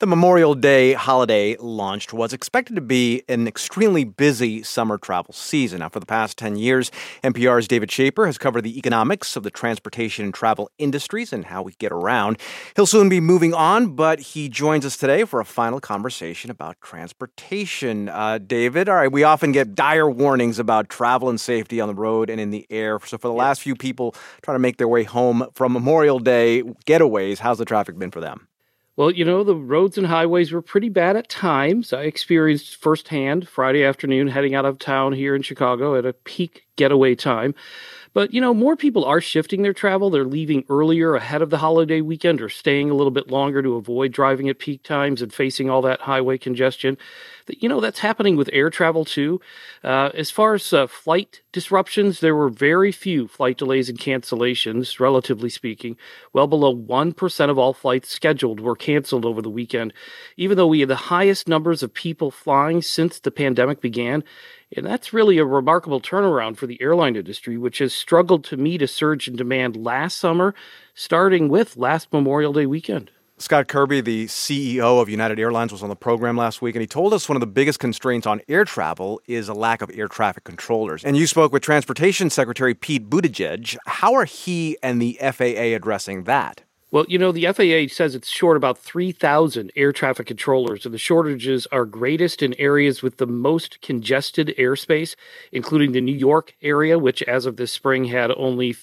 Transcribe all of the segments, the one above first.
The Memorial Day holiday launched was expected to be an extremely busy summer travel season. Now, for the past 10 years, NPR's David Schaper has covered the economics of the transportation and travel industries and how we get around. He'll soon be moving on, but he joins us today for a final conversation about transportation. David, all right, we often get dire warnings about travel and safety on the road and in the air. So for the last few people trying to make their way home from Memorial Day getaways, how's the traffic been for them? Well, the roads and highways were pretty bad at times. I experienced firsthand Friday afternoon heading out of town here in Chicago at a peak getaway time. But, more people are shifting their travel. They're leaving earlier ahead of the holiday weekend or staying a little bit longer to avoid driving at peak times and facing all that highway congestion. That's happening with air travel, too. As far as flight disruptions, there were very few flight delays and cancellations, relatively speaking. Well below 1% of all flights scheduled were canceled over the weekend, even though we had the highest numbers of people flying since the pandemic began. And that's really a remarkable turnaround for the airline industry, which has struggled to meet a surge in demand last summer, starting with last Memorial Day weekend. Scott Kirby, the CEO of United Airlines, was on the program last week, and he told us one of the biggest constraints on air travel is a lack of air traffic controllers. And you spoke with Transportation Secretary Pete Buttigieg. How are he and the FAA addressing that? Well, the FAA says it's short about 3,000 air traffic controllers, and the shortages are greatest in areas with the most congested airspace, including the New York area, which as of this spring had only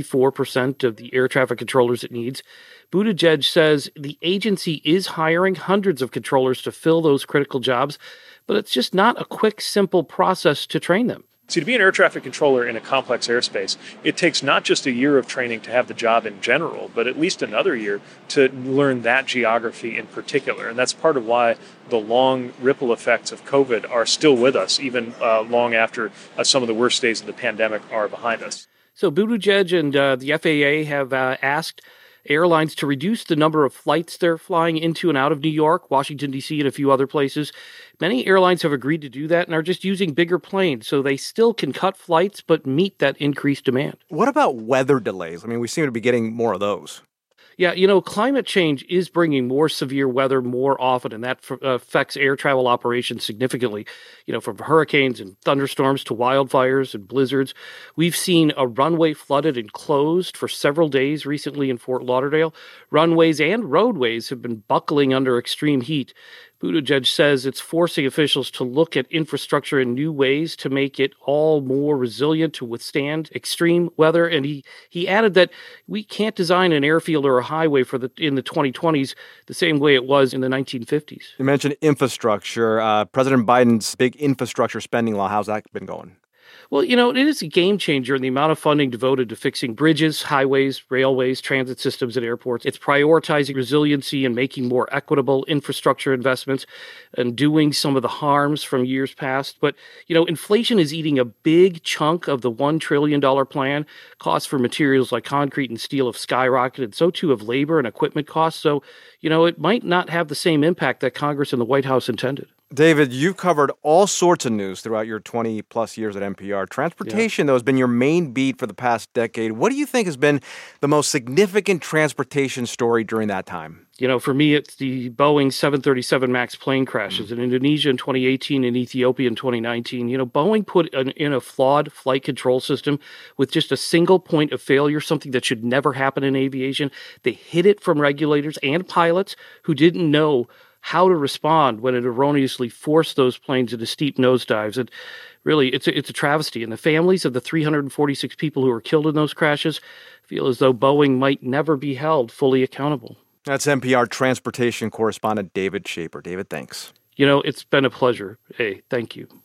54% of the air traffic controllers it needs. Buttigieg says the agency is hiring hundreds of controllers to fill those critical jobs, but it's just not a quick, simple process to train them. See, to be an air traffic controller in a complex airspace, it takes not just a year of training to have the job in general, but at least another year to learn that geography in particular. And that's part of why the long ripple effects of COVID are still with us, even long after some of the worst days of the pandemic are behind us. So Buttigieg and the FAA have asked airlines to reduce the number of flights they're flying into and out of New York, Washington, D.C., and a few other places. Many airlines have agreed to do that and are just using bigger planes, so they still can cut flights but meet that increased demand. What about weather delays? I mean, we seem to be getting more of those. Yeah, climate change is bringing more severe weather more often, and that affects air travel operations significantly. From hurricanes and thunderstorms to wildfires and blizzards. We've seen a runway flooded and closed for several days recently in Fort Lauderdale. Runways and roadways have been buckling under extreme heat. Buttigieg says it's forcing officials to look at infrastructure in new ways to make it all more resilient to withstand extreme weather. And he added that we can't design an airfield or a highway in the 2020s the same way it was in the 1950s. You mentioned infrastructure. President Biden's big infrastructure spending law, how's that been going? Well, it is a game changer in the amount of funding devoted to fixing bridges, highways, railways, transit systems, and airports. It's prioritizing resiliency and making more equitable infrastructure investments and doing some of the harms from years past. But, inflation is eating a big chunk of the $1 trillion plan. Costs for materials like concrete and steel have skyrocketed. So too have labor and equipment costs. So, it might not have the same impact that Congress and the White House intended. David, you've covered all sorts of news throughout your 20-plus years at NPR. Transportation, though, has been your main beat for the past decade. What do you think has been the most significant transportation story during that time? For me, it's the Boeing 737 MAX plane crashes in Indonesia in 2018 and Ethiopia in 2019. Boeing put in a flawed flight control system with just a single point of failure, something that should never happen in aviation. They hid it from regulators and pilots who didn't know how to respond when it erroneously forced those planes into steep nosedives. And really, it's a travesty. And the families of the 346 people who were killed in those crashes feel as though Boeing might never be held fully accountable. That's NPR transportation correspondent David Schaper. David, thanks. It's been a pleasure. Hey, thank you.